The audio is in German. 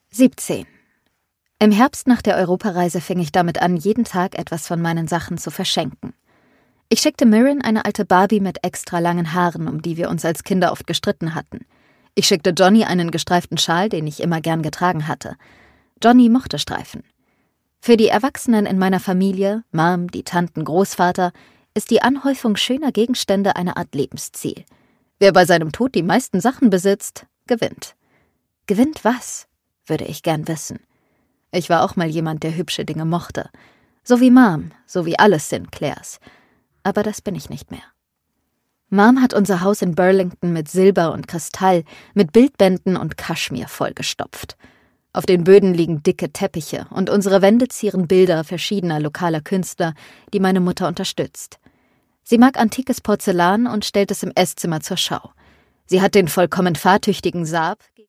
17. Im Herbst nach der Europareise fing ich damit an, jeden Tag etwas von meinen Sachen zu verschenken. Ich schickte Mirren eine alte Barbie mit extra langen Haaren, um die wir uns als Kinder oft gestritten hatten. Ich schickte Johnny einen gestreiften Schal, den ich immer gern getragen hatte. Johnny mochte Streifen. Für die Erwachsenen in meiner Familie, Mom, die Tanten, Großvater, ist die Anhäufung schöner Gegenstände eine Art Lebensziel. Wer bei seinem Tod die meisten Sachen besitzt, gewinnt. Gewinnt was? Würde ich gern wissen. Ich war auch mal jemand, der hübsche Dinge mochte. So wie Mom, so wie alle Sinclairs. Aber das bin ich nicht mehr. Mom hat unser Haus in Burlington mit Silber und Kristall, mit Bildbänden und Kaschmir vollgestopft. Auf den Böden liegen dicke Teppiche und unsere Wände zieren Bilder verschiedener lokaler Künstler, die meine Mutter unterstützt. Sie mag antikes Porzellan und stellt es im Esszimmer zur Schau. Sie hat den vollkommen fahrtüchtigen Saab